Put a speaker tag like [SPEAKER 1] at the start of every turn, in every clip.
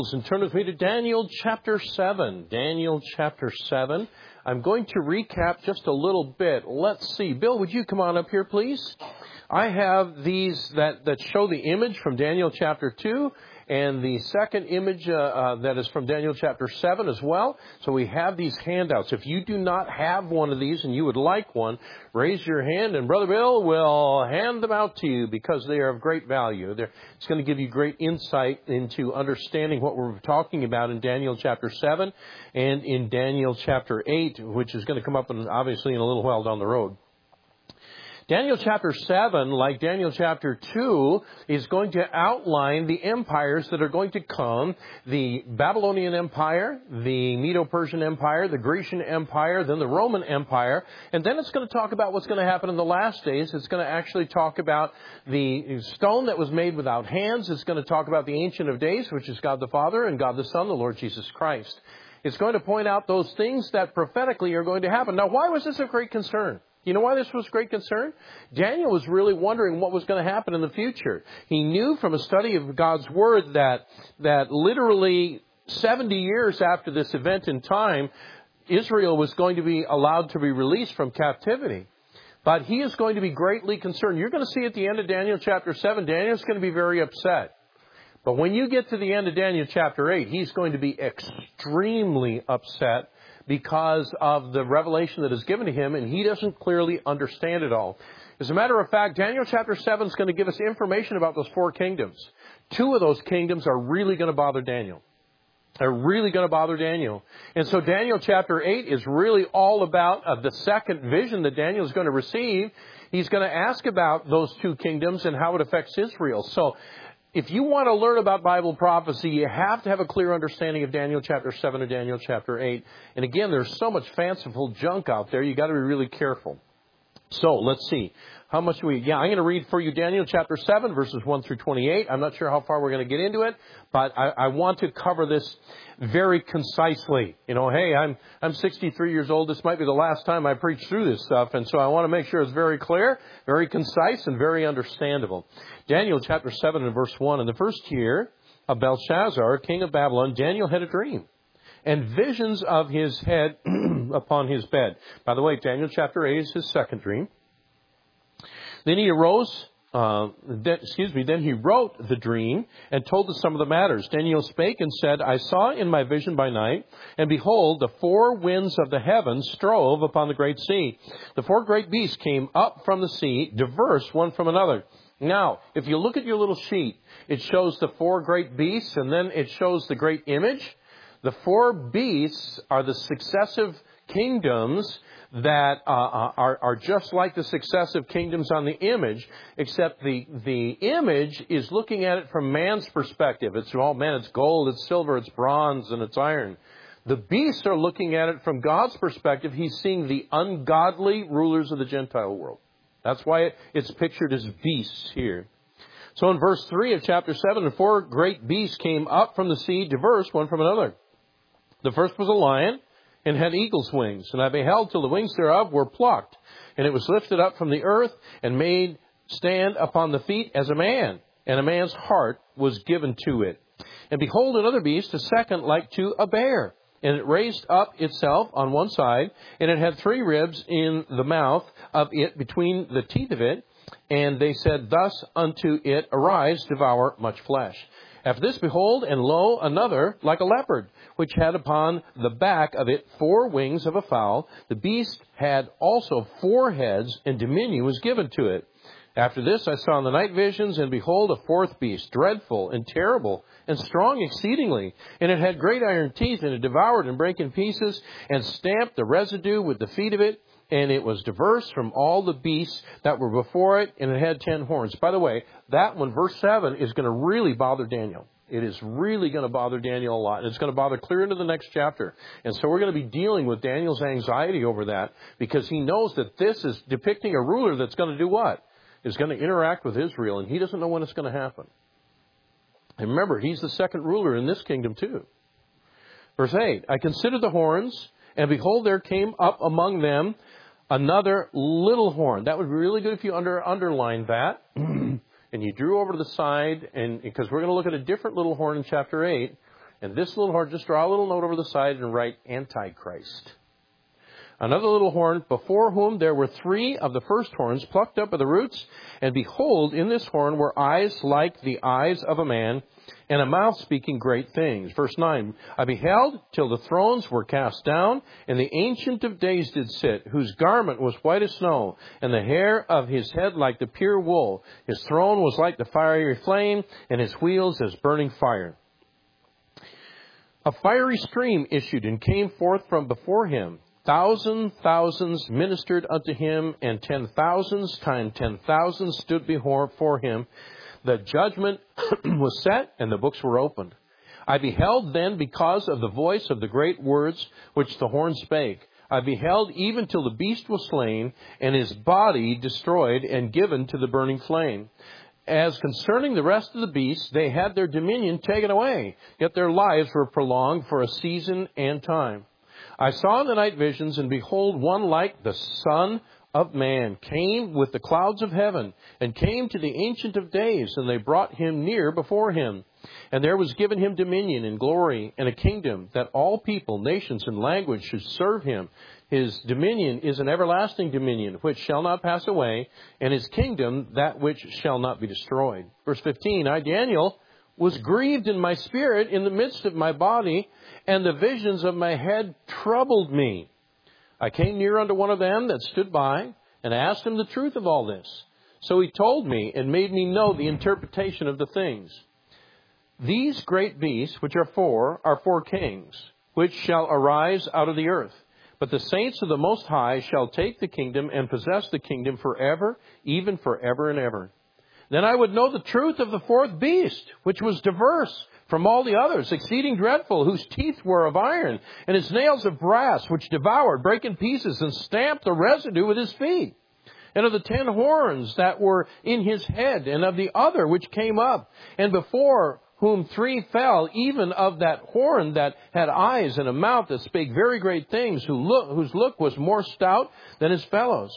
[SPEAKER 1] And turn with me to Daniel chapter 7. Daniel chapter 7. I'm going to recap just a little bit. Let's see. Bill, would you come on up here, please? I have these that show the image from Daniel chapter 2 and the second image that is from Daniel chapter 7 as well. So we have these handouts. If you do not have one of these and you would like one, raise your hand and Brother Bill will hand them out to you because they are of great value. It's going to give you great insight into understanding what we're talking about in Daniel chapter 7 and in Daniel chapter 8, which is going to come up obviously in a little while down the road. Daniel chapter 7, like Daniel chapter 2, is going to outline the empires that are going to come. The Babylonian Empire, the Medo-Persian Empire, the Grecian Empire, then the Roman Empire. And then it's going to talk about what's going to happen in the last days. It's going to actually talk about the stone that was made without hands. It's going to talk about the Ancient of Days, which is God the Father, and God the Son, the Lord Jesus Christ. It's going to point out those things that prophetically are going to happen. Now, why was this of great concern? You know why this was great concern? Daniel was really wondering what was going to happen in the future. He knew from a study of God's Word that literally 70 years after this event in time, Israel was going to be allowed to be released from captivity. But he is going to be greatly concerned. You're going to see at the end of Daniel chapter 7, Daniel's going to be very upset. But when you get to the end of Daniel chapter 8, he's going to be extremely upset because of the revelation that is given to him, and he doesn't clearly understand it all. As a matter of fact, Daniel chapter 7 is going to give us information about those four kingdoms. Two of those kingdoms are really going to bother Daniel. They're really going to bother Daniel. And so Daniel chapter 8 is really all about the second vision that Daniel is going to receive. He's going to ask about those two kingdoms and how it affects Israel. So if you want to learn about Bible prophecy, you have to have a clear understanding of Daniel chapter 7 and Daniel chapter 8. And again, there's so much fanciful junk out there, you got to be really careful. So let's see. I'm going to read for you Daniel chapter 7, verses 1 through 28. I'm not sure how far we're going to get into it, but I want to cover this very concisely. You know, hey, I'm 63 years old. This might be the last time I preach through this stuff, and so I want to make sure it's very clear, very concise, and very understandable. Daniel chapter 7 and verse 1. In the first year of Belshazzar, king of Babylon, Daniel had a dream and visions of his head upon his bed. By the way, Daniel chapter 8 is his second dream. Then he arose, then he wrote the dream and told the sum of the matters. Daniel spake and said, I saw in my vision by night, and behold, the four winds of the heavens strove upon the great sea. The four great beasts came up from the sea, diverse one from another. Now, if you look at your little sheet, it shows the four great beasts, and then it shows the great image. The four beasts are the successive kingdoms that are just like the successive kingdoms on the image, except the image is looking at it from man's perspective. It's, oh man, it's gold, it's silver, it's bronze, and it's iron. The beasts are looking at it from God's perspective. He's seeing the ungodly rulers of the Gentile world. That's why it's pictured as beasts here. So in verse 3 of chapter 7, the four great beasts came up from the sea, diverse one from another. The first was a lion, and had eagle's wings. And I beheld till the wings thereof were plucked. And it was lifted up from the earth, and made stand upon the feet as a man. And a man's heart was given to it. And behold, another beast, a second like to a bear. And it raised up itself on one side, and it had three ribs in the mouth of it between the teeth of it. And they said, thus unto it, arise, devour much flesh. After this, behold, and lo, another like a leopard, which had upon the back of it four wings of a fowl. The beast had also four heads, and dominion was given to it. After this, I saw in the night visions, and behold, a fourth beast, dreadful and terrible, and strong exceedingly. And it had great iron teeth, and it devoured and brake in pieces, and stamped the residue with the feet of it. And it was diverse from all the beasts that were before it, and it had 10 horns. By the way, that one, verse 7, is going to really bother Daniel. It is really going to bother Daniel a lot. And it's going to bother clear into the next chapter. And so we're going to be dealing with Daniel's anxiety over that, because he knows that this is depicting a ruler that's going to do what? Is going to interact with Israel, and he doesn't know when it's going to happen. And remember, he's the second ruler in this kingdom too. Verse 8, I considered the horns, and behold, there came up among them another little horn. That would be really good if you underline that. And you drew over to the side, and because we're going to look at a different little horn in chapter 8. And this little horn, just draw a little note over the side and write Antichrist. Another little horn, before whom there were 3 of the first horns plucked up by the roots. And behold, in this horn were eyes like the eyes of a man, and a mouth speaking great things. Verse 9, I beheld till the thrones were cast down, and the Ancient of Days did sit, whose garment was white as snow, and the hair of his head like the pure wool. His throne was like the fiery flame, and his wheels as burning fire. A fiery stream issued and came forth from before him. Thousands ministered unto him, and 10,000s times 10,000 stood before him. The judgment was set, and the books were opened. I beheld then, because of the voice of the great words which the horn spake. I beheld even till the beast was slain, and his body destroyed and given to the burning flame. As concerning the rest of the beasts, they had their dominion taken away, yet their lives were prolonged for a season and time. I saw in the night visions, and behold, one like the Son of Man came with the clouds of heaven, and came to the Ancient of Days, and they brought him near before him. And there was given him dominion and glory and a kingdom, that all people, nations, and language should serve him. His dominion is an everlasting dominion, which shall not pass away, and his kingdom that which shall not be destroyed. Verse 15, I, Daniel, was grieved in my spirit in the midst of my body, and the visions of my head troubled me. I came near unto one of them that stood by, and asked him the truth of all this. So he told me, and made me know the interpretation of the things. These great beasts, which are 4 kings, which shall arise out of the earth. But the saints of the Most High shall take the kingdom, and possess the kingdom forever, even forever and ever. Then I would know the truth of the 4th beast, which was diverse from all the others, exceeding dreadful, whose teeth were of iron, and his nails of brass, which devoured, brake in pieces, and stamped the residue with his feet. And of the 10 horns that were in his head, and of the other which came up, and before whom 3 fell, even of that horn that had eyes and a mouth that spake very great things, whose look was more stout than his fellows.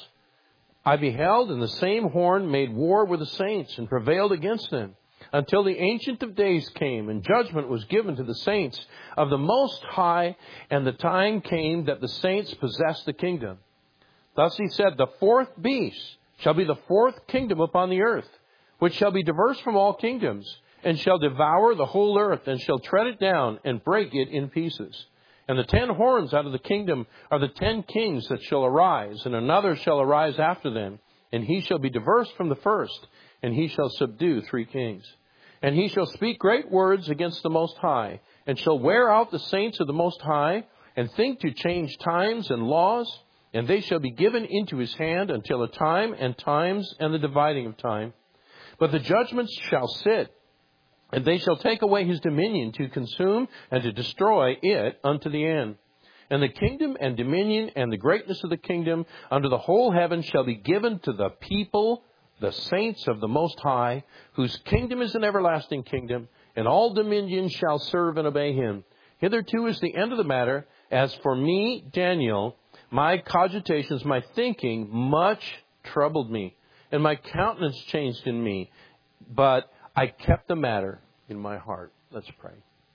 [SPEAKER 1] I beheld, and the same horn made war with the saints, and prevailed against them, until the Ancient of Days came, and judgment was given to the saints of the Most High, and the time came that the saints possessed the kingdom. Thus he said, the 4th beast shall be the 4th kingdom upon the earth, which shall be diverse from all kingdoms, and shall devour the whole earth, and shall tread it down, and break it in pieces. And the 10 horns out of the kingdom are the 10 kings that shall arise, and another shall arise after them, and he shall be diverse from the first, and he shall subdue 3 kings. And he shall speak great words against the Most High, and shall wear out the saints of the Most High, and think to change times and laws, and they shall be given into his hand until a time and times and the dividing of time. But the judgments shall sit, and they shall take away his dominion to consume and to destroy it unto the end. And the kingdom and dominion and the greatness of the kingdom under the whole heaven shall be given to the people, the saints of the Most High, whose kingdom is an everlasting kingdom, and all dominions shall serve and obey him. Hitherto is the end of the matter. As for me, Daniel, my cogitations, my thinking, much troubled me, and my countenance changed in me. But I kept the matter in my heart. Let's pray.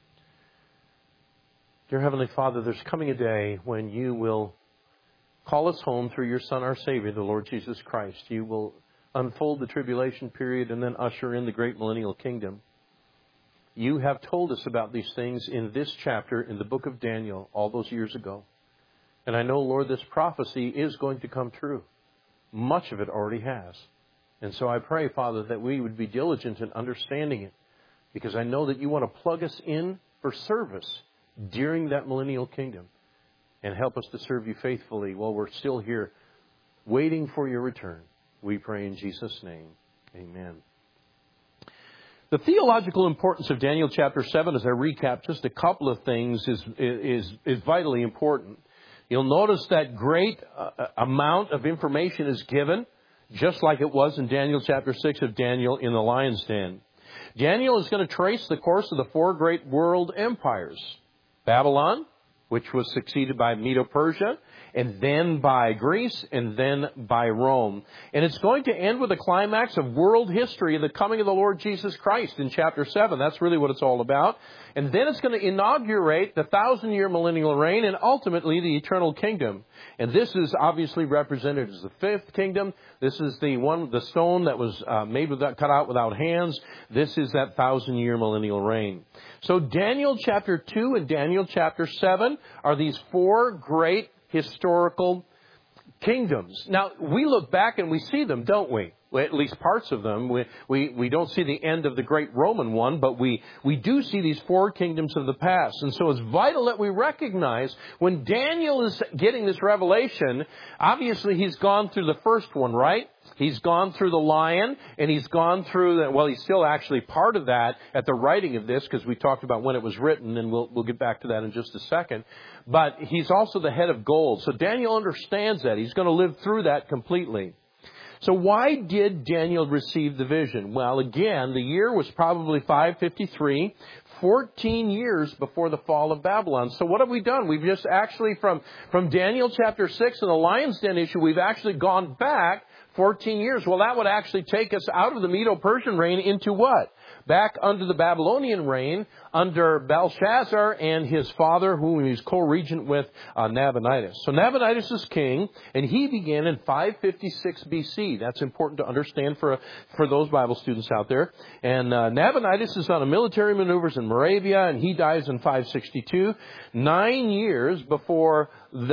[SPEAKER 1] Dear Heavenly Father, there's coming a day when you will call us home through your Son, our Savior, the Lord Jesus Christ. You will unfold the tribulation period and then usher in the great millennial kingdom. You have told us about these things in this chapter in the book of Daniel all those years ago. And I know, Lord, this prophecy is going to come true. Much of it already has. And so I pray, Father, that we would be diligent in understanding it, because I know that you want to plug us in for service during that millennial kingdom and help us to serve you faithfully while we're still here waiting for your return. We pray in Jesus' name. Amen. The theological importance of Daniel chapter 7, as I recap just a couple of things, is vitally important. You'll notice that great amount of information is given, just like it was in Daniel chapter 6 of Daniel in the lion's den. Daniel is going to trace the course of the 4 great world empires. Babylon, which was succeeded by Medo-Persia, and then by Greece, and then by Rome. And it's going to end with a climax of world history, the coming of the Lord Jesus Christ in chapter 7. That's really what it's all about. And then it's going to inaugurate the 1,000-year millennial reign and ultimately the eternal kingdom. And this is obviously represented as the fifth kingdom. This is the stone that was cut out without hands. This is that 1,000-year millennial reign. So Daniel chapter 2 and Daniel chapter 7 are these four great historical kingdoms. Now, we look back and we see them, don't we? Well, at least parts of them. We don't see the end of the great Roman one, but we do see these four kingdoms of the past. And so it's vital that we recognize when Daniel is getting this revelation, obviously he's gone through the first one, right? He's gone through the lion, and he's gone through he's still actually part of that at the writing of this, because we talked about when it was written, and we'll get back to that in just a second. But he's also the head of gold. So Daniel understands that. He's going to live through that completely. So why did Daniel receive the vision? Well, again, the year was probably 553, 14 years before the fall of Babylon. So what have we done? We've just actually, from Daniel chapter 6 and the lion's den issue, we've actually gone back 14 years. Well, that would actually take us out of the Medo-Persian reign into what? Back under the Babylonian reign, under Belshazzar and his father, whom he was co-regent with, Nabonidus. So Nabonidus is king, and he began in 556 BC. That's important to understand for those Bible students out there. And Nabonidus is on a military maneuvers in Moravia, and he dies in 562, 9 years before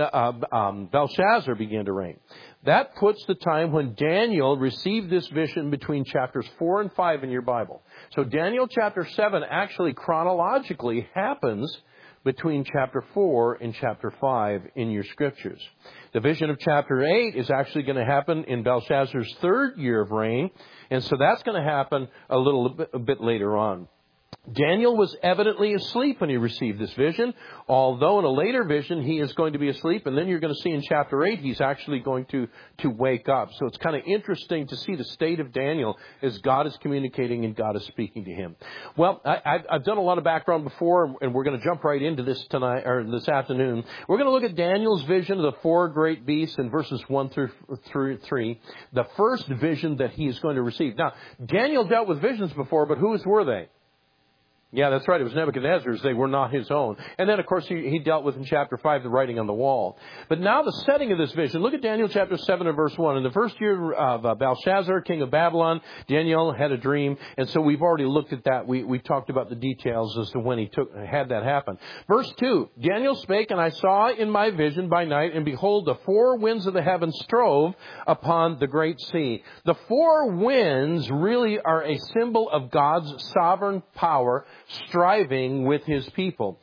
[SPEAKER 1] Belshazzar began to reign. That puts the time when Daniel received this vision between chapters 4 and 5 in your Bible. So Daniel chapter 7 actually chronologically happens between chapter 4 and chapter 5 in your scriptures. The vision of chapter 8 is actually going to happen in Belshazzar's third year of reign. And so that's going to happen a bit later on. Daniel was evidently asleep when he received this vision, although in a later vision he is going to be asleep, and then you're going to see in chapter 8 he's actually going to wake up. So it's kind of interesting to see the state of Daniel as God is communicating and God is speaking to him. Well, I've done a lot of background before, and we're going to jump right into this tonight or this afternoon. We're going to look at Daniel's vision of the four great beasts in verses 1 through 3, the first vision that he is going to receive. Now, Daniel dealt with visions before, but whose were they? Yeah, that's right. It was Nebuchadnezzar's. They were not his own. And then, of course, he dealt with in chapter 5 the writing on the wall. But now the setting of this vision. Look at Daniel chapter 7 and verse 1. In the first year of Belshazzar, king of Babylon, Daniel had a dream. And so we've already looked at that. We talked about the details as to when he had that happen. Verse 2, Daniel spake, and I saw in my vision by night, and behold, the four winds of the heavens strove upon the great sea. The four winds really are a symbol of God's sovereign power striving with his people.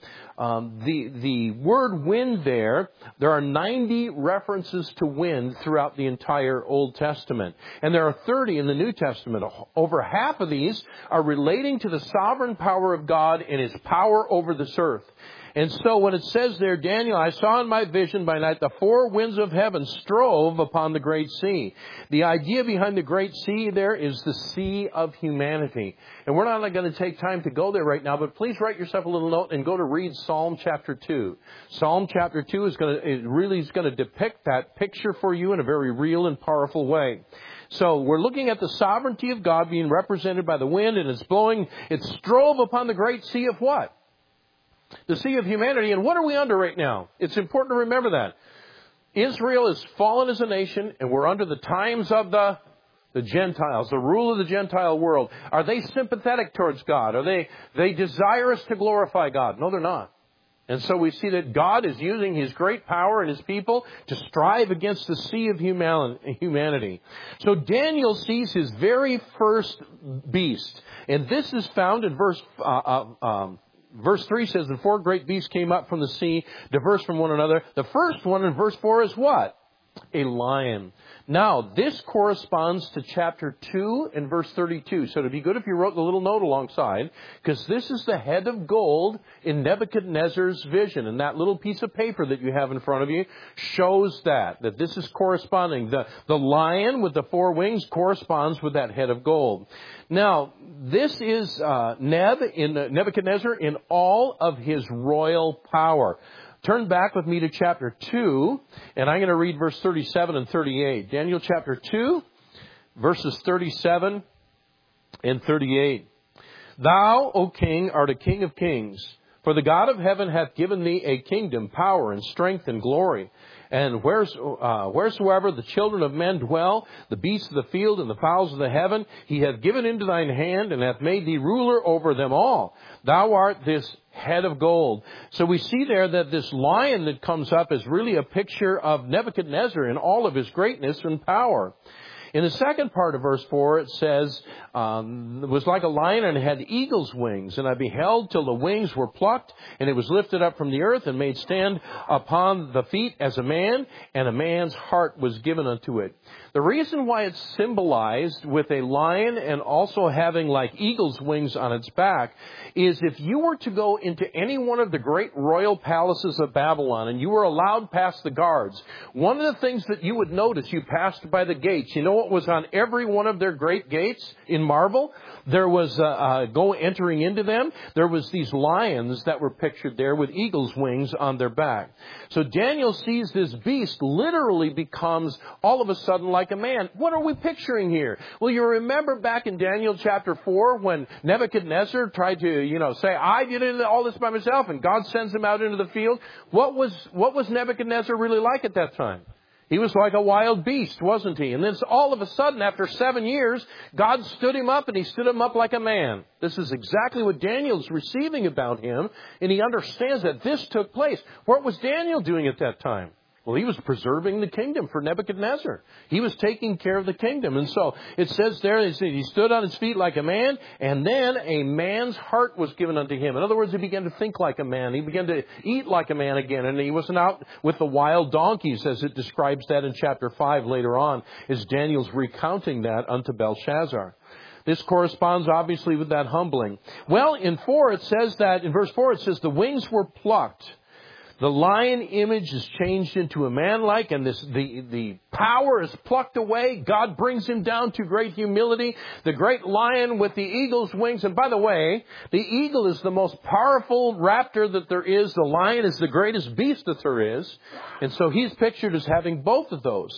[SPEAKER 1] The word wind there are 90 references to wind throughout the entire Old Testament. And there are 30 in the New Testament. Over half of these are relating to the sovereign power of God and his power over this earth. And so when it says there, Daniel, I saw in my vision by night the four winds of heaven strove upon the great sea. The idea behind the great sea there is the sea of humanity. And we're not going to take time to go there right now, but please write yourself a little note and go to read Psalm chapter 2. Psalm chapter 2 is going to depict that picture for you in a very real and powerful way. So we're looking at the sovereignty of God being represented by the wind, and it's blowing. It strove upon the great sea of what? The sea of humanity. And what are we under right now? It's important to remember that. Israel is fallen as a nation, and we're under the times of the Gentiles, the rule of the Gentile world. Are they sympathetic towards God? Are they desirous to glorify God? No, they're not. And so we see that God is using his great power and his people to strive against the sea of humanity. So Daniel sees his very first beast. And this is found in Verse 3 says, the four great beasts came up from the sea, diverse from one another. The first one in verse 4 is what? A lion. Now, this corresponds to chapter 2 and verse 32. So it would be good if you wrote the little note alongside, because this is the head of gold in Nebuchadnezzar's vision. And that little piece of paper that you have in front of you shows that this is corresponding. The lion with the four wings corresponds with that head of gold. Now, this is Nebuchadnezzar in all of his royal power. Turn back with me to chapter 2, and I'm going to read verse 37 and 38. Daniel chapter 2, verses 37 and 38. Thou, O king, art a king of kings. For the God of heaven hath given thee a kingdom, power, and strength, and glory. And wheresoever the children of men dwell, the beasts of the field and the fowls of the heaven, he hath given into thine hand, and hath made thee ruler over them all. Thou art this head of gold. So we see there that this lion that comes up is really a picture of Nebuchadnezzar in all of his greatness and power. In the second part of verse 4, it says, it was like a lion and it had eagle's wings. And I beheld till the wings were plucked, and it was lifted up from the earth and made stand upon the feet as a man, and a man's heart was given unto it. The reason why it's symbolized with a lion and also having like eagle's wings on its back is if you were to go into any one of the great royal palaces of Babylon and you were allowed past the guards, one of the things that you would notice, you passed by the gates. You know what was on every one of their great gates in marble? There was, entering into them, there was these lions that were pictured there with eagle's wings on their back. So Daniel sees this beast literally becomes all of a sudden like a man. What are we picturing here? Well, you remember back in Daniel chapter 4 when Nebuchadnezzar tried to, say, I did all this by myself, and God sends him out into the field. What was Nebuchadnezzar really like at that time? He was like a wild beast, wasn't he? And then all of a sudden, after 7 years, God stood him up, and he stood him up like a man. This is exactly what Daniel's receiving about him, and he understands that this took place. What was Daniel doing at that time? Well, he was preserving the kingdom for Nebuchadnezzar. He was taking care of the kingdom. And so it says there, he stood on his feet like a man, and then a man's heart was given unto him. In other words, he began to think like a man. He began to eat like a man again. And he wasn't out with the wild donkeys, as it describes that in chapter 5 later on, as Daniel's recounting that unto Belshazzar. This corresponds obviously with that humbling. Well, in verse 4, it says, the wings were plucked. The lion image is changed into a man-like, and the power is plucked away. God brings him down to great humility. The great lion with the eagle's wings. And by the way, the eagle is the most powerful raptor that there is. The lion is the greatest beast that there is. And so he's pictured as having both of those.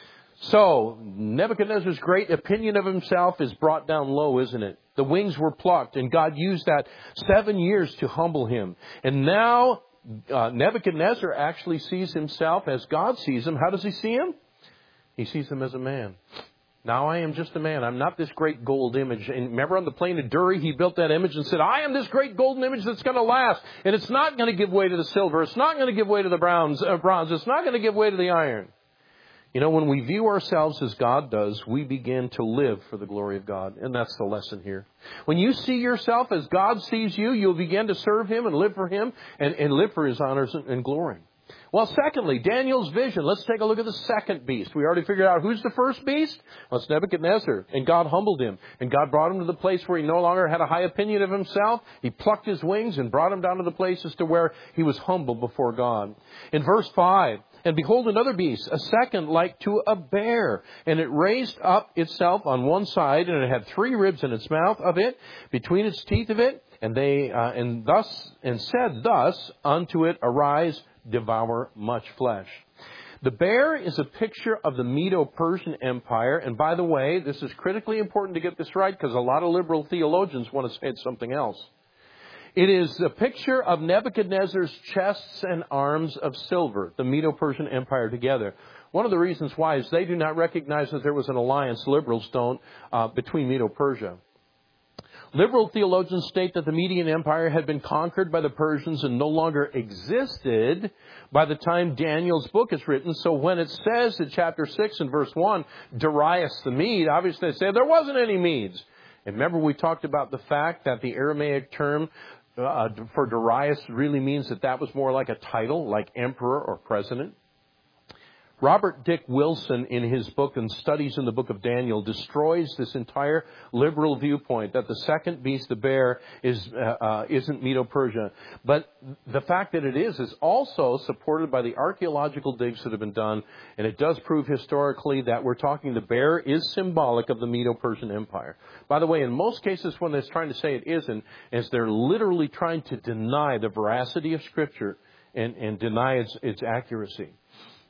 [SPEAKER 1] So Nebuchadnezzar's great opinion of himself is brought down low, isn't it? The wings were plucked, and God used that 7 years to humble him. And now Nebuchadnezzar actually sees himself as God sees him. How does he see him? He sees him as a man. Now I am just a man. I'm not this great gold image. And remember on the plain of Duri, he built that image and said, I am this great golden image that's going to last. And it's not going to give way to the silver. It's not going to give way to the bronze. It's not going to give way to the iron. You know, when we view ourselves as God does, we begin to live for the glory of God. And that's the lesson here. When you see yourself as God sees you, you'll begin to serve Him and live for Him and live for His honors and glory. Well, secondly, Daniel's vision. Let's take a look at the second beast. We already figured out who's the first beast. Well, it's Nebuchadnezzar. And God humbled him. And God brought him to the place where he no longer had a high opinion of himself. He plucked his wings and brought him down to the places to where he was humble before God. In verse 5, and behold another beast, a second like to a bear. And it raised up itself on one side, and it had 3 ribs in its mouth of it, between its teeth of it. And said thus unto it, arise, devour much flesh. The bear is a picture of the Medo-Persian Empire. And by the way, this is critically important to get this right because a lot of liberal theologians want to say it's something else. It is a picture of Nebuchadnezzar's chests and arms of silver, the Medo-Persian Empire together. One of the reasons why is they do not recognize that there was an alliance, liberals don't, between Medo-Persia. Liberal theologians state that the Median Empire had been conquered by the Persians and no longer existed by the time Daniel's book is written. So when it says in chapter 6 and verse 1, Darius the Mede, obviously they say there wasn't any Medes. And remember we talked about the fact that the Aramaic term for Darius really means that was more like a title, like emperor or president. Robert Dick Wilson, in his book and studies in the book of Daniel, destroys this entire liberal viewpoint that the second beast, the bear, isn't Medo-Persia. But the fact that it is also supported by the archaeological digs that have been done, and it does prove historically that we're talking the bear is symbolic of the Medo-Persian Empire. By the way, in most cases when they're trying to say it isn't, is they're literally trying to deny the veracity of Scripture and deny its accuracy.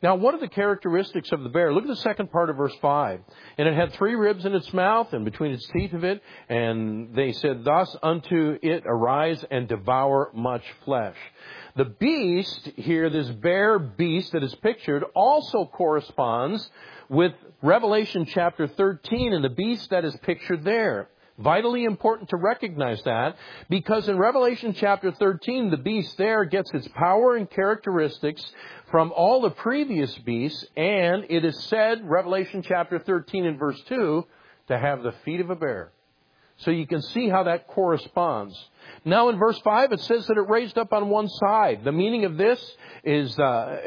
[SPEAKER 1] Now, what are the characteristics of the bear? Look at the second part of verse 5. And it had 3 ribs in its mouth and between its teeth of it. And they said, thus unto it arise and devour much flesh. The beast here, this bear beast that is pictured, also corresponds with Revelation chapter 13 and the beast that is pictured there. Vitally important to recognize that, because in Revelation chapter 13, the beast there gets its power and characteristics from all the previous beasts, and it is said, Revelation chapter 13 and verse 2, to have the feet of a bear. So you can see how that corresponds. Now in verse 5, it says that it raised up on one side. The meaning of this is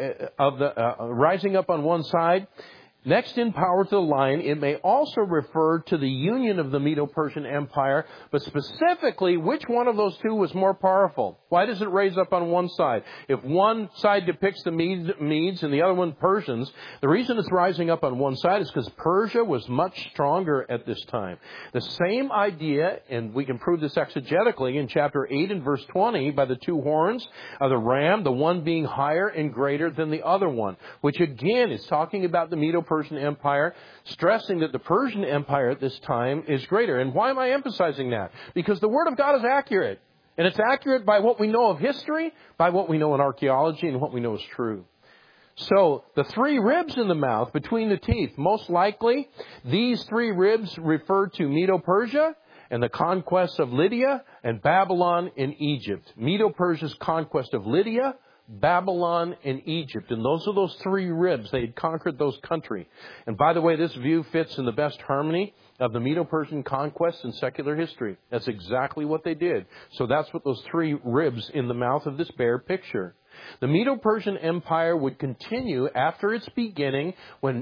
[SPEAKER 1] rising up on one side. Next in power to the lion, it may also refer to the union of the Medo-Persian Empire, but specifically, which one of those two was more powerful? Why does it raise up on one side? If one side depicts the Medes and the other one Persians, the reason it's rising up on one side is because Persia was much stronger at this time. The same idea, and we can prove this exegetically in chapter 8 and verse 20, by the 2 horns of the ram, the one being higher and greater than the other one, which again is talking about the Medo-Persian Empire, stressing that the Persian Empire at this time is greater. And why am I emphasizing that? Because the Word of God is accurate. And it's accurate by what we know of history, by what we know in archaeology, and what we know is true. So, the 3 ribs in the mouth between the teeth, most likely, these 3 ribs refer to Medo-Persia and the conquest of Lydia and Babylon in Egypt. Medo-Persia's conquest of Lydia, Babylon, and Egypt. And those are those 3 ribs. They had conquered those countries. And by the way, this view fits in the best harmony of the Medo-Persian conquest in secular history. That's exactly what they did. So that's what those 3 ribs in the mouth of this bear picture. The Medo-Persian Empire would continue after its beginning when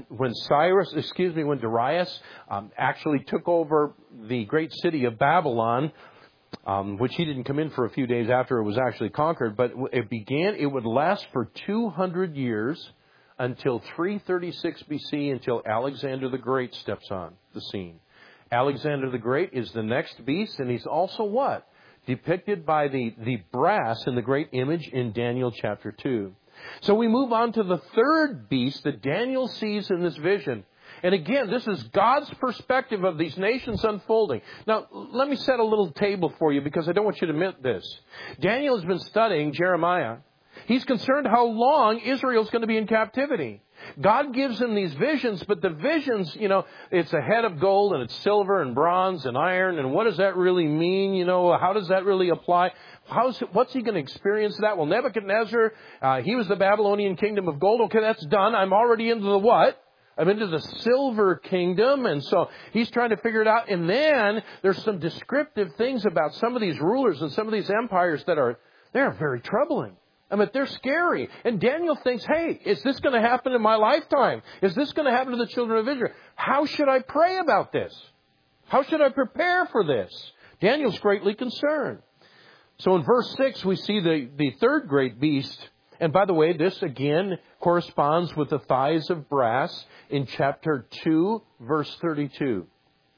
[SPEAKER 1] Darius actually took over the great city of Babylon, which he didn't come in for a few days after it was actually conquered, but it would last for 200 years until 336 BC, until Alexander the Great steps on the scene. Alexander the Great is the next beast, and he's also what? Depicted by the brass in the great image in Daniel chapter 2. So we move on to the 3rd beast that Daniel sees in this vision. And again, this is God's perspective of these nations unfolding. Now, let me set a little table for you because I don't want you to miss this. Daniel has been studying Jeremiah. He's concerned how long Israel's going to be in captivity. God gives him these visions, but the visions, it's a head of gold and it's silver and bronze and iron. And what does that really mean? How does that really apply? What's he going to experience that? Well, Nebuchadnezzar, he was the Babylonian kingdom of gold. Okay, that's done. I'm already into the what? I'm into the silver kingdom, and so he's trying to figure it out. And then there's some descriptive things about some of these rulers and some of these empires they're very troubling. They're scary. And Daniel thinks, hey, is this going to happen in my lifetime? Is this going to happen to the children of Israel? How should I pray about this? How should I prepare for this? Daniel's greatly concerned. So in verse 6, we see the 3rd great beast. And by the way, this again corresponds with the thighs of brass in chapter 2, verse 32.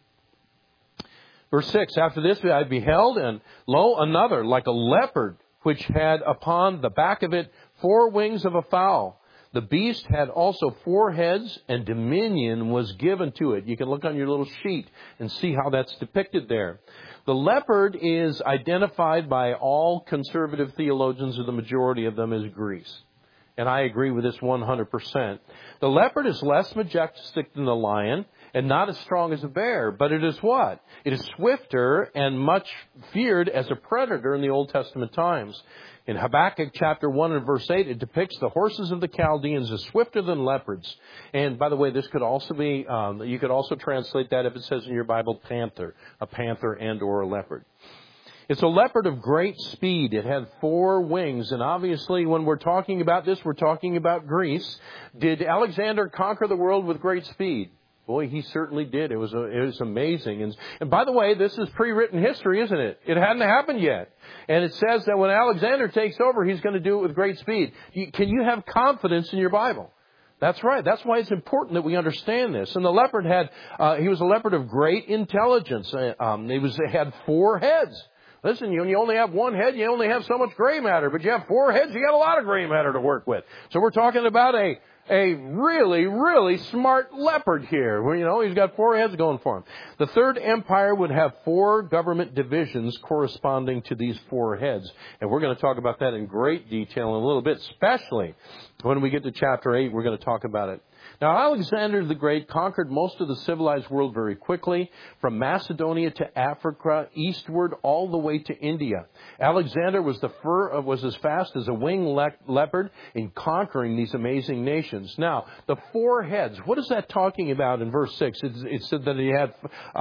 [SPEAKER 1] Verse 6, after this I beheld, and lo, another, like a leopard, which had upon the back of it 4 wings of a fowl. The beast had also 4 heads, and dominion was given to it. You can look on your little sheet and see how that's depicted there. The leopard is identified by all conservative theologians, or the majority of them, as Greece. And I agree with this 100%. The leopard is less majestic than the lion and not as strong as a bear. But it is what? It is swifter and much feared as a predator in the Old Testament times. In Habakkuk chapter 1 and verse 8, it depicts the horses of the Chaldeans as swifter than leopards. And by the way, this could also be, you could also translate that if it says in your Bible, panther, a panther and or a leopard. It's a leopard of great speed. It had 4 wings. And obviously, when we're talking about this, we're talking about Greece. Did Alexander conquer the world with great speed? Boy, he certainly did. It was amazing. And by the way, this is pre-written history, isn't it? It hadn't happened yet. And it says that when Alexander takes over, he's going to do it with great speed. Can you have confidence in your Bible? That's right. That's why it's important that we understand this. And the leopard he was a leopard of great intelligence. He had 4 heads. Listen, when you only have 1 head, you only have so much gray matter. But you have 4 heads, you got a lot of gray matter to work with. So we're talking about a a really, really smart leopard here. Well, you know, he's got 4 heads going for him. The Third Empire would have 4 government divisions corresponding to these 4 heads. And we're going to talk about that in great detail in a little bit, especially when we get to chapter 8, we're going to talk about it. Now, Alexander the Great conquered most of the civilized world very quickly, from Macedonia to Africa, eastward all the way to India. Alexander was as fast as a winged leopard in conquering these amazing nations. Now, the 4 heads, what is that talking about in verse 6? It said that he had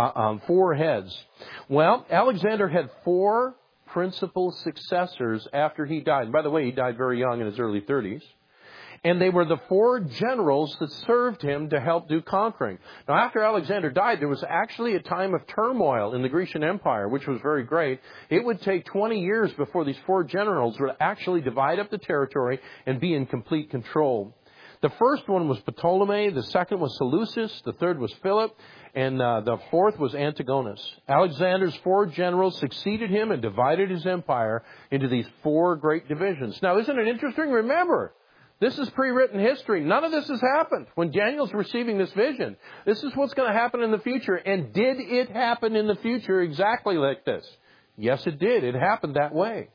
[SPEAKER 1] 4 heads. Well, Alexander had 4 principal successors after he died. And by the way, he died very young in his early 30s. And they were the 4 generals that served him to help do conquering. Now, after Alexander died, there was actually a time of turmoil in the Grecian Empire, which was very great. It would take 20 years before these 4 generals would actually divide up the territory and be in complete control. The first one was Ptolemy, the second was Seleucus, the third was Philip, and the fourth was Antigonus. Alexander's 4 generals succeeded him and divided his empire into these 4 great divisions. Now, isn't it interesting? Remember, this is pre-written history. None of this has happened when Daniel's receiving this vision. This is what's going to happen in the future. And did it happen in the future exactly like this? Yes, it did. It happened that way.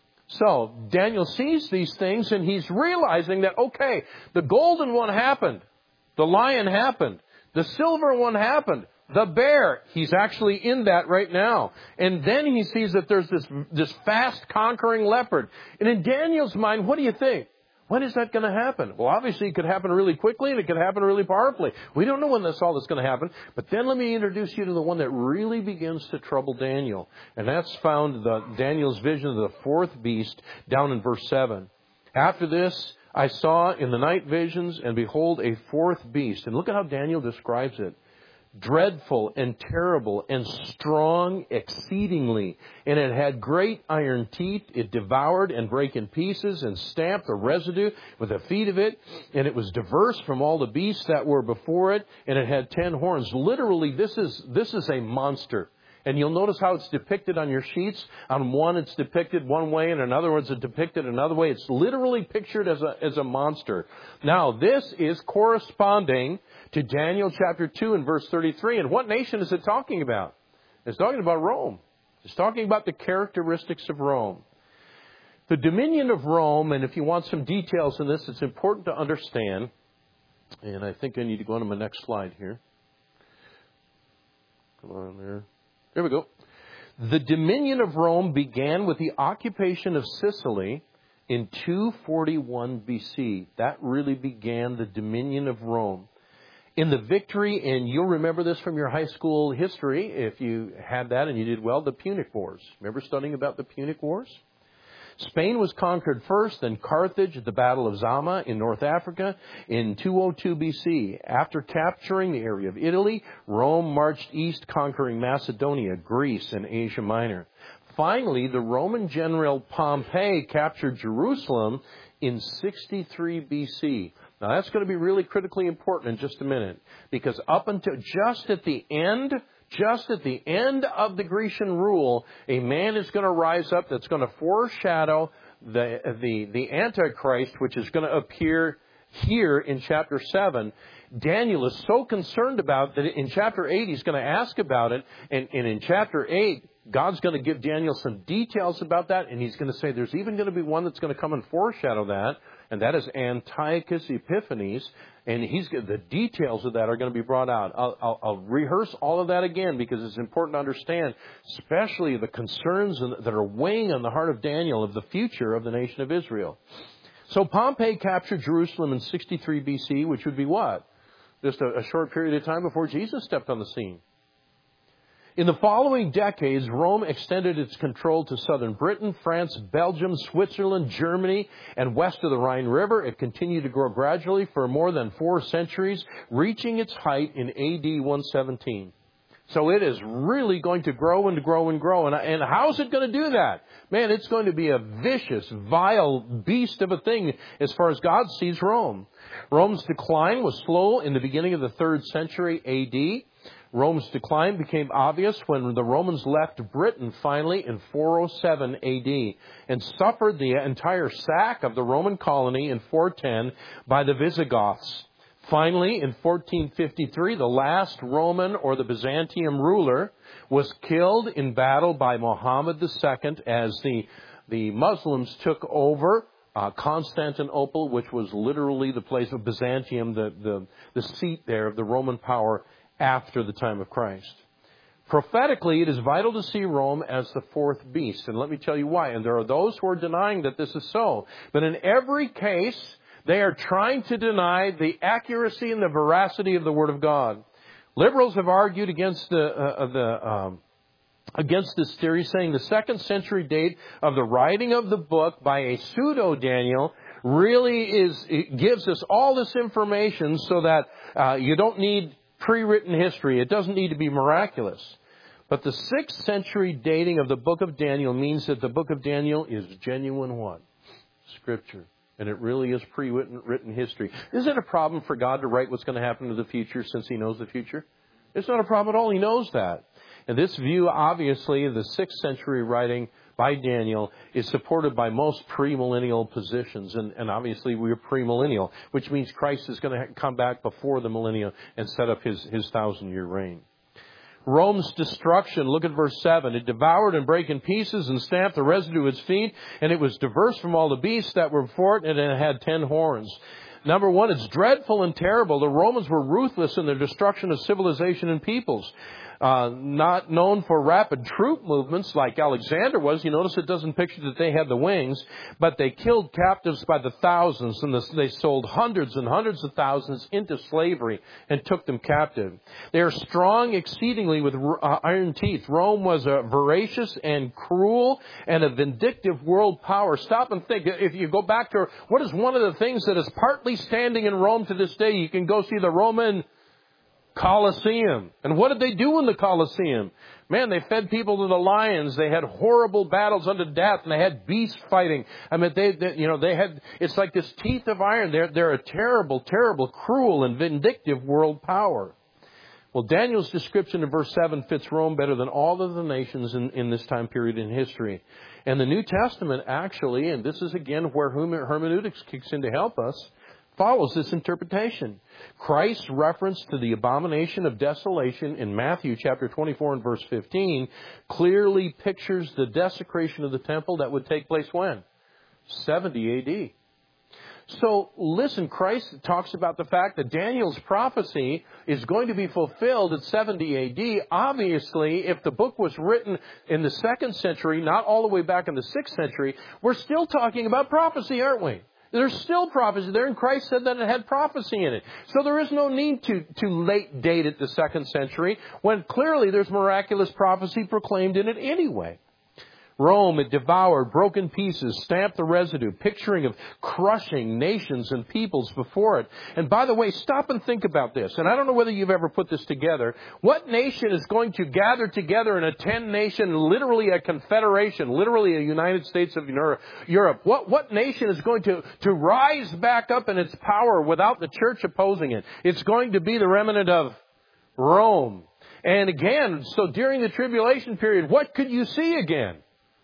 [SPEAKER 1] So Daniel sees these things and he's realizing that, okay, the golden one happened. The lion happened. The silver one happened. The bear, he's actually in that right now. And then he sees that there's this fast conquering leopard. And in Daniel's mind, what do you think? When is that going to happen? Well, obviously it could happen really quickly and it could happen really powerfully. We don't know when that's all that's going to happen. But then let me introduce you to the one that really begins to trouble Daniel. And that's found Daniel's vision of the 4th beast down in verse 7. After this, I saw in the night visions, and behold, a 4th beast. And look at how Daniel describes it. Dreadful and terrible and strong exceedingly. And it had great iron teeth. It devoured and brake in pieces and stamped the residue with the feet of it. And it was diverse from all the beasts that were before it. And it had 10 horns. Literally, this is a monster. And you'll notice how it's depicted on your sheets. On one, it's depicted one way, and another one's depicted another way. It's literally pictured as a monster. Now, this is corresponding to Daniel chapter 2 and verse 33. And what nation is it talking about? It's talking about Rome. It's talking about the characteristics of Rome. The dominion of Rome, and if you want some details in this, it's important to understand. And I think I need to go on to my next slide here. Come on there. There we go. The dominion of Rome began with the occupation of Sicily in 241 BC. That really began the dominion of Rome. In the victory, and you'll remember this from your high school history, if you had that and you did well, the Punic Wars. Remember studying about the Punic Wars? Spain was conquered first, then Carthage at the Battle of Zama in North Africa in 202 BC. After capturing the area of Italy, Rome marched east, conquering Macedonia, Greece, and Asia Minor. Finally, the Roman general Pompey captured Jerusalem in 63 BC. Now, that's going to be really critically important in just a minute, because up until just at the end of the Grecian rule, a man is going to rise up that's going to foreshadow the Antichrist, which is going to appear here in chapter 7. Daniel is so concerned about that in chapter 8 he's going to ask about it, and in chapter 8 God's going to give Daniel some details about that, and he's going to say there's even going to be one that's going to come and foreshadow that, and that is Antiochus Epiphanes, and the details of that are going to be brought out. I'll rehearse all of that again because it's important to understand, especially the concerns that are weighing on the heart of Daniel of the future of the nation of Israel. So Pompey captured Jerusalem in 63 BC, which would be what? Just a short period of time before Jesus stepped on the scene. In the following decades, Rome extended its control to southern Britain, France, Belgium, Switzerland, Germany, and west of the Rhine River. It continued to grow gradually for more than 4 centuries, reaching its height in AD 117. So it is really going to grow and grow and grow. And how is it going to do that? Man, it's going to be a vicious, vile beast of a thing as far as God sees Rome. Rome's decline was slow in the beginning of the 3rd century A.D. Rome's decline became obvious when the Romans left Britain finally in 407 A.D. and suffered the entire sack of the Roman colony in 410 by the Visigoths. Finally, in 1453, the last Roman or the Byzantium ruler was killed in battle by Muhammad II as the Muslims took over Constantinople, which was literally the place of Byzantium, the seat there of the Roman power after the time of Christ. Prophetically, it is vital to see Rome as the 4th beast, and let me tell you why. And there are those who are denying that this is so. But in every case, they are trying to deny the accuracy and the veracity of the Word of God. Liberals have argued against this theory, saying the 2nd century date of the writing of the book by a pseudo-Daniel really gives us all this information so that you don't need pre-written history. It doesn't need to be miraculous. But the 6th century dating of the book of Daniel means that the book of Daniel is genuine what? Scripture. And it really is pre-written history. Is it a problem for God to write what's going to happen in the future since He knows the future? It's not a problem at all. He knows that. And this view, obviously, of the 6th century writing by Daniel is supported by most premillennial positions. And obviously we are premillennial, which means Christ is going to come back before the millennium and set up His 1,000-year reign. Rome's destruction, look at verse 7. It devoured and brake in pieces and stamped the residue of its feet, and it was diverse from all the beasts that were before it, and it had 10 horns. Number one, it's dreadful and terrible. The Romans were ruthless in their destruction of civilization and peoples. Not known for rapid troop movements like Alexander was. You notice it doesn't picture that they had the wings, but they killed captives by the thousands, and they sold hundreds and hundreds of thousands into slavery and took them captive. They are strong exceedingly with iron teeth. Rome was a voracious and cruel and a vindictive world power. Stop and think. If you go back to what is one of the things that is partly standing in Rome to this day, you can go see the Roman Colosseum. And what did they do in the Colosseum? Man, they fed people to the lions. They had horrible battles unto death, and they had beast fighting. I mean, they had, it's like this teeth of iron. They're a terrible, terrible, cruel, and vindictive world power. Well, Daniel's description in verse 7 fits Rome better than all of the nations in this time period in history. And the New Testament actually, and this is again where hermeneutics kicks in to help us, follows this interpretation. Christ's reference to the abomination of desolation in Matthew chapter 24 and verse 15 clearly pictures the desecration of the temple that would take place when? 70 A.D. So listen, Christ talks about the fact that Daniel's prophecy is going to be fulfilled at 70 A.D. Obviously, if the book was written in the 2nd century, not all the way back in the 6th century, we're still talking about prophecy, aren't we? There's still prophecy there, and Christ said that it had prophecy in it. So there is no need to late date it the 2nd century, when clearly there's miraculous prophecy proclaimed in it anyway. Rome, it devoured, broke in pieces, stamped the residue, picturing of crushing nations and peoples before it. And by the way, stop and think about this. And I don't know whether you've ever put this together. What nation is going to gather together in a 10-nation, literally a confederation, literally a United States of Europe? What nation is going to rise back up in its power without the church opposing it? It's going to be the remnant of Rome. And again, so during the tribulation period, what could you see again?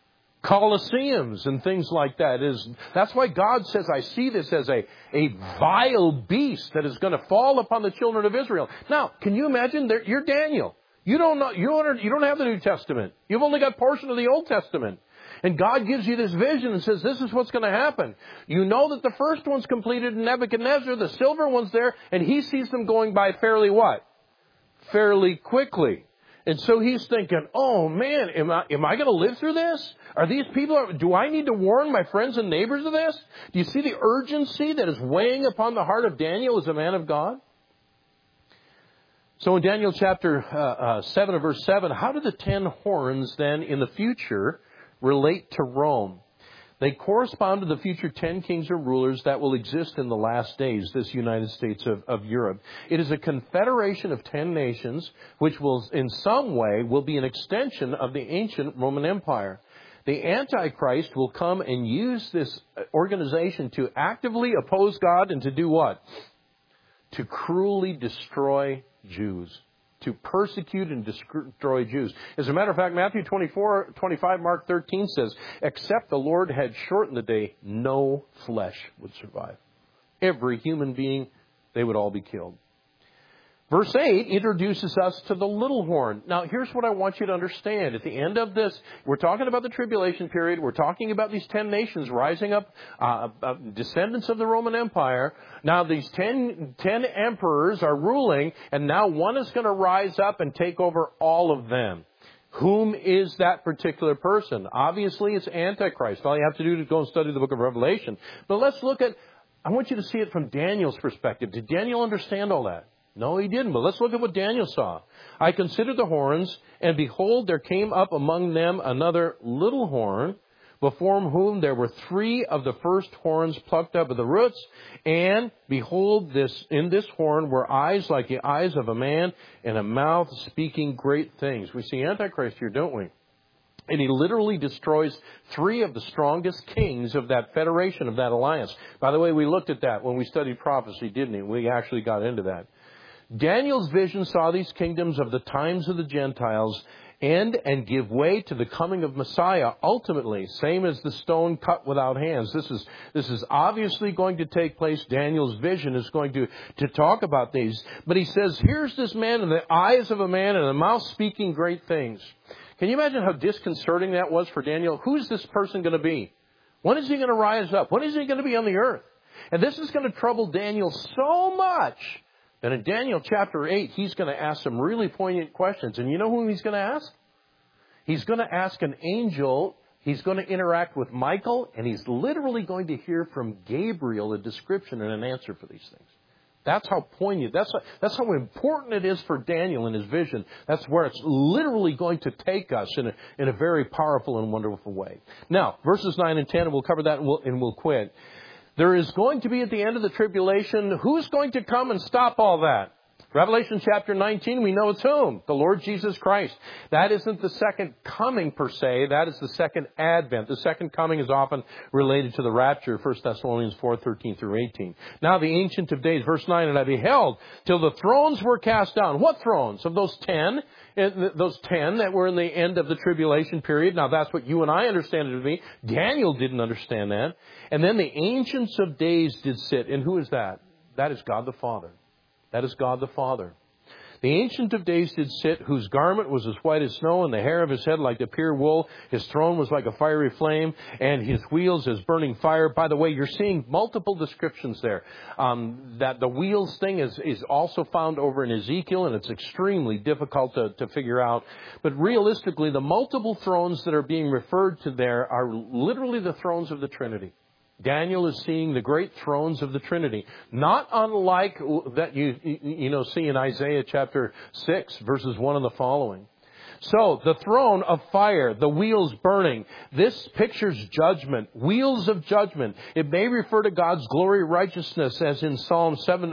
[SPEAKER 1] Colosseums and things like that. That's why God says, I see this as a vile beast that is going to fall upon the children of Israel. Now, can you imagine? You're Daniel. You don't know. You don't have the New Testament. You've only got portion of the Old Testament. And God gives you this vision and says, this is what's going to happen. You know that the first one's completed in Nebuchadnezzar, the silver one's there, and he sees them going by fairly what? Fairly quickly. And so he's thinking, oh man, am I going to live through this? Are these people, do I need to warn my friends and neighbors of this? Do you see the urgency that is weighing upon the heart of Daniel as a man of God? So in Daniel chapter 7 and verse 7, how do the 10 horns then in the future relate to Rome? They correspond to the future 10 kings or rulers that will exist in the last days, this United States of Europe. It is a confederation of 10 nations, which will, in some way, will be an extension of the ancient Roman Empire. The Antichrist will come and use this organization to actively oppose God and to do what? To cruelly destroy Jews. To persecute and destroy Jews. As a matter of fact, Matthew 24:25, Mark 13 says, except the Lord had shortened the day, no flesh would survive. Every human being, they would all be killed. Verse 8 introduces us to the little horn. Now, here's what I want you to understand. At the end of this, we're talking about the tribulation period. We're talking about these 10 nations rising up, descendants of the Roman Empire. Now, these 10 emperors are ruling, and now one is going to rise up and take over all of them. Whom is that particular person? Obviously, it's Antichrist. All you have to do is go and study the book of Revelation. But let's look at, I want you to see it from Daniel's perspective. Did Daniel understand all that? No, he didn't. But let's look at what Daniel saw. I considered the horns, and behold, there came up among them another little horn, before whom there were 3 of the first horns plucked up of the roots. And behold, in this horn were eyes like the eyes of a man, and a mouth speaking great things. We see Antichrist here, don't we? And he literally destroys 3 of the strongest kings of that federation, of that alliance. By the way, we looked at that when we studied prophecy, didn't we? We actually got into that. Daniel's vision saw these kingdoms of the times of the Gentiles end and give way to the coming of Messiah ultimately, same as the stone cut without hands. This is obviously going to take place. Daniel's vision is going to talk about these. But he says, here's this man in the eyes of a man and a mouth speaking great things. Can you imagine how disconcerting that was for Daniel? Who's this person going to be? When is he going to rise up? When is he going to be on the earth? And this is going to trouble Daniel so much. And in Daniel chapter 8, he's going to ask some really poignant questions. And you know who he's going to ask? He's going to ask an angel. He's going to interact with Michael. And he's literally going to hear from Gabriel a description and an answer for these things. That's how poignant, that's how important it is for Daniel in his vision. That's where it's literally going to take us in a very powerful and wonderful way. Now, verses 9 and 10, and we'll cover that and we'll quit. There is going to be at the end of the tribulation, who's going to come and stop all that? Revelation chapter 19, we know it's whom? The Lord Jesus Christ. That isn't the second coming per se. That is the second advent. The second coming is often related to the rapture, 1 Thessalonians 4:13 through 18. Now the Ancient of Days, verse 9, and I beheld till the thrones were cast down. What thrones? Of those 10? Those 10 that were in the end of the tribulation period. Now that's what you and I understand it to be. Daniel didn't understand that. And then the Ancients of Days did sit. And who is that? That is God the Father. That is God the Father. The Ancient of Days did sit, whose garment was as white as snow, and the hair of his head like the pure wool. His throne was like a fiery flame, and his wheels as burning fire. By the way, you're seeing multiple descriptions there. That the wheels thing is also found over in Ezekiel, and it's extremely difficult to figure out. But realistically, the multiple thrones that are being referred to there are literally the thrones of the Trinity. Daniel is seeing the great thrones of the Trinity, not unlike that you see in Isaiah chapter 6, verses 1 and the following. So, the throne of fire, the wheels burning. This pictures judgment, wheels of judgment. It may refer to God's glory righteousness as in Psalm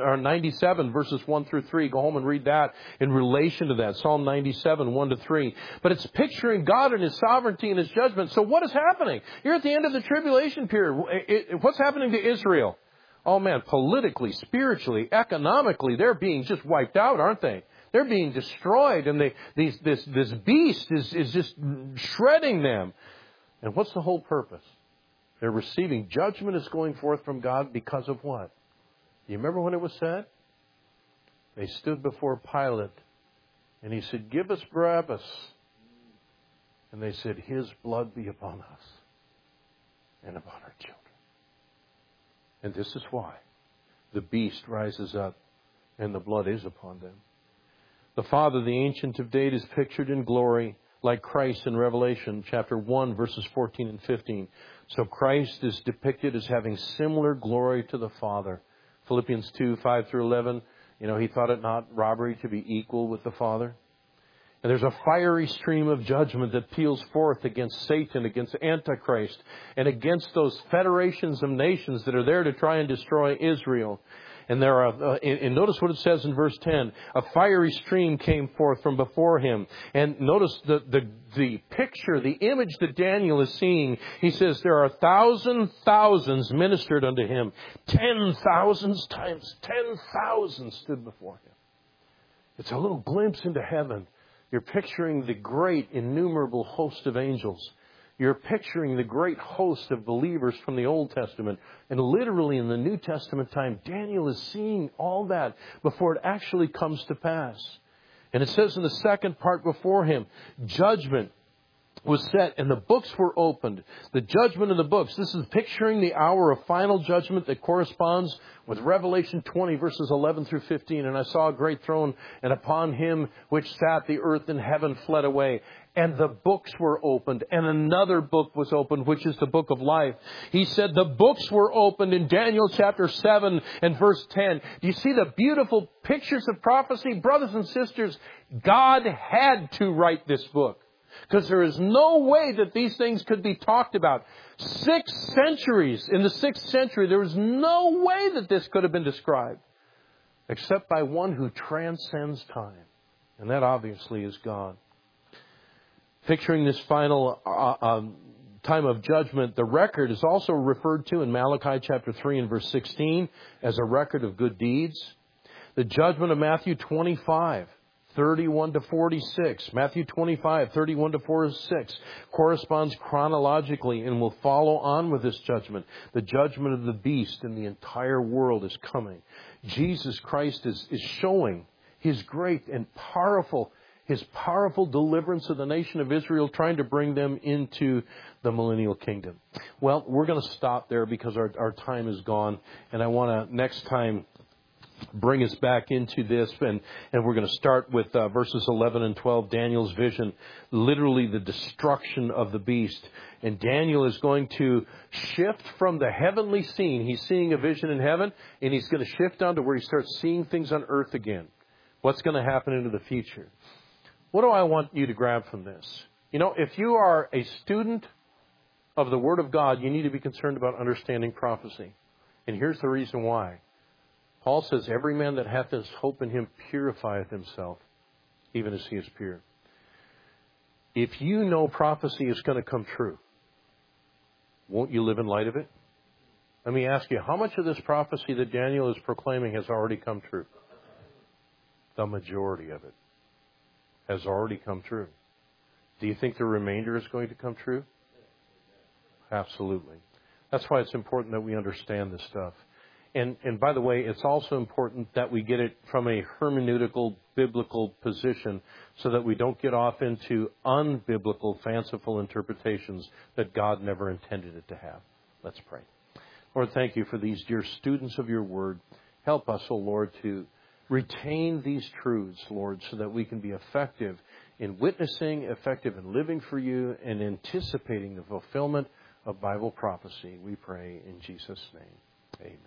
[SPEAKER 1] 97, verses 1 through 3. Go home and read that in relation to that. Psalm 97, 1 to 3. But it's picturing God and His sovereignty and His judgment. So what is happening? You're at the end of the tribulation period. What's happening to Israel? Oh man, politically, spiritually, economically, they're being just wiped out, aren't they? They're being destroyed, and this beast is just shredding them. And what's the whole purpose? They're receiving judgment is going forth from God because of what? You remember when it was said? They stood before Pilate, and he said, "Give us Barabbas." And they said, "His blood be upon us and upon our children." And this is why the beast rises up, and the blood is upon them. The Father, the Ancient of Days, is pictured in glory like Christ in Revelation chapter 1, verses 14 and 15. So Christ is depicted as having similar glory to the Father. Philippians 2, 5 through 11, he thought it not robbery to be equal with the Father. And there's a fiery stream of judgment that peals forth against Satan, against Antichrist, and against those federations of nations that are there to try and destroy Israel. And there are, and notice what it says in verse 10. A fiery stream came forth from before him. And notice the picture, the image that Daniel is seeing. He says there are thousands ministered unto him. 10,000 times 10,000 stood before him. It's a little glimpse into heaven. You're picturing the great innumerable host of angels. You're picturing the great host of believers from the Old Testament. And literally in the New Testament time, Daniel is seeing all that before it actually comes to pass. And it says in the second part before him, judgment was set and the books were opened. The judgment of the books. This is picturing the hour of final judgment that corresponds with Revelation 20 verses 11 through 15. And I saw a great throne, and upon him which sat the earth and heaven fled away. And the books were opened, and another book was opened, which is the book of life. He said the books were opened in Daniel chapter 7 and verse 10. Do you see the beautiful pictures of prophecy? Brothers and sisters, God had to write this book, because there is no way that these things could be talked about. 6 centuries, in the 6th century, there was no way that this could have been described, except by one who transcends time. And that obviously is God. Picturing this final time of judgment, the record is also referred to in Malachi chapter 3 and verse 16 as a record of good deeds. The judgment of Matthew 25, 31 to 46. Matthew 25, 31 to 46 corresponds chronologically and will follow on with this judgment. The judgment of the beast in the entire world is coming. Jesus Christ is showing His great and powerful deliverance of the nation of Israel, trying to bring them into the millennial kingdom. Well, we're going to stop there because our time is gone. And I want to next time bring us back into this. And we're going to start with verses 11 and 12, Daniel's vision, literally the destruction of the beast. And Daniel is going to shift from the heavenly scene. He's seeing a vision in heaven, and he's going to shift on to where he starts seeing things on earth again. What's going to happen into the future? What do I want you to grab from this? You know, if you are a student of the Word of God, you need to be concerned about understanding prophecy. And here's the reason why. Paul says, every man that hath his hope in him purifieth himself, even as he is pure. If you know prophecy is going to come true, won't you live in light of it? Let me ask you, how much of this prophecy that Daniel is proclaiming has already come true? The majority of it has already come true. Do you think the remainder is going to come true? Absolutely. That's why it's important that we understand this stuff. And by the way, it's also important that we get it from a hermeneutical, biblical position so that we don't get off into unbiblical, fanciful interpretations that God never intended it to have. Let's pray. Lord, thank you for these dear students of your word. Help us, O Lord, to retain these truths, Lord, so that we can be effective in witnessing, effective in living for you, and anticipating the fulfillment of Bible prophecy. We pray in Jesus' name. Amen.